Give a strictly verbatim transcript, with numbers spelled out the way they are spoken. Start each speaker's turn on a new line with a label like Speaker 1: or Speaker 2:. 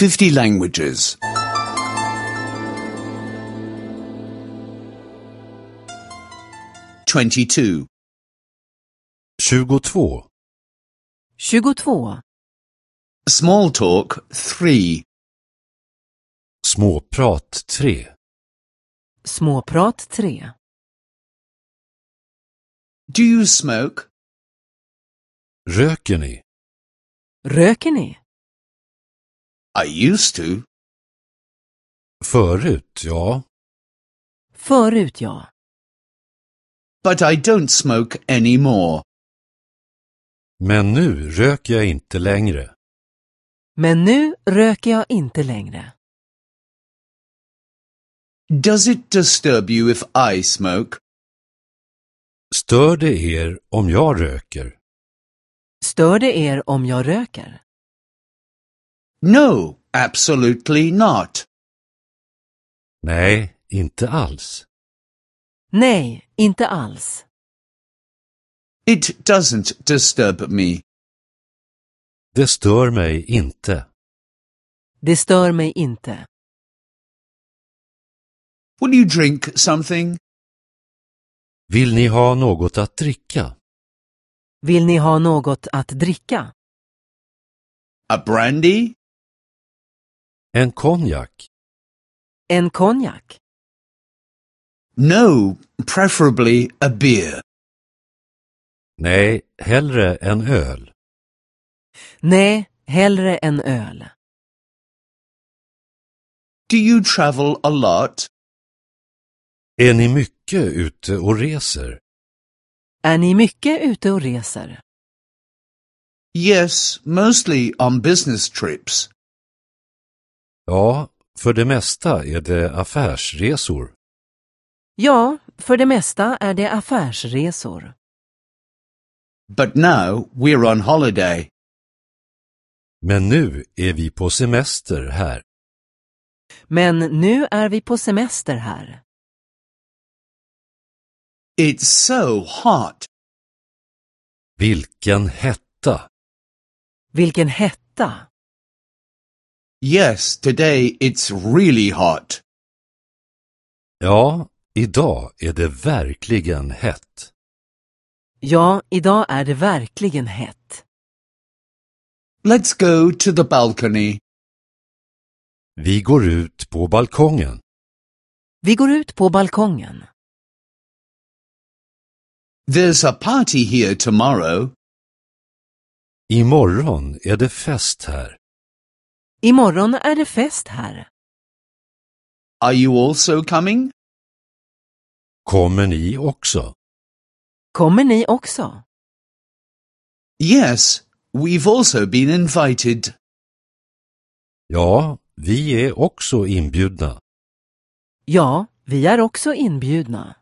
Speaker 1: fifty languages. twenty-two.
Speaker 2: tjugotvå.
Speaker 3: tjugotvå.
Speaker 1: Small talk three.
Speaker 2: Småprat tre.
Speaker 3: Småprat tre.
Speaker 1: Do you smoke?
Speaker 2: Röker ni?
Speaker 3: Röker ni?
Speaker 1: I used to.
Speaker 2: Förut, ja.
Speaker 3: Förut, ja.
Speaker 1: But I don't smoke anymore.
Speaker 2: Men nu röker jag inte längre.
Speaker 3: Men nu röker jag inte längre.
Speaker 1: Does it disturb you if I smoke?
Speaker 2: Stör det er om jag röker?
Speaker 3: Stör det er om jag röker?
Speaker 1: No, absolutely not.
Speaker 2: Nej, inte alls.
Speaker 3: Nej, inte alls.
Speaker 1: It doesn't disturb me.
Speaker 2: Det stör mig inte.
Speaker 3: Det stör mig inte.
Speaker 1: Will you drink something?
Speaker 2: Vill ni ha något att dricka?
Speaker 3: Vill ni ha något att dricka?
Speaker 1: A brandy?
Speaker 2: En konjak?
Speaker 3: En konjak?
Speaker 1: No, preferably a beer.
Speaker 2: Nej, hellre en öl.
Speaker 3: Nej, hellre en öl.
Speaker 1: Do you travel a lot?
Speaker 2: Är ni mycket ute och reser?
Speaker 3: Är ni mycket ute och reser?
Speaker 1: Yes, mostly on business trips.
Speaker 2: Ja, för det mesta är det affärsresor.
Speaker 3: Ja, för det mesta är det affärsresor.
Speaker 1: But now we're on holiday.
Speaker 2: Men nu är vi på semester här.
Speaker 3: Men nu är vi på semester här.
Speaker 1: It's so hot.
Speaker 2: Vilken hetta!
Speaker 3: Vilken hetta!
Speaker 1: Yes, today it's really hot.
Speaker 2: Ja, idag är det verkligen hett.
Speaker 3: Ja, idag är det verkligen hett.
Speaker 1: Let's go to the balcony.
Speaker 2: Vi går ut på balkongen.
Speaker 3: Vi går ut på balkongen.
Speaker 1: There's a party here tomorrow.
Speaker 2: Imorgon är det fest här.
Speaker 3: Imorgon är det fest här.
Speaker 1: Are you also coming?
Speaker 2: Kommer ni också?
Speaker 3: Kommer ni också?
Speaker 1: Yes, we've also been invited.
Speaker 2: Ja, vi är också inbjudna.
Speaker 3: Ja, vi är också inbjudna.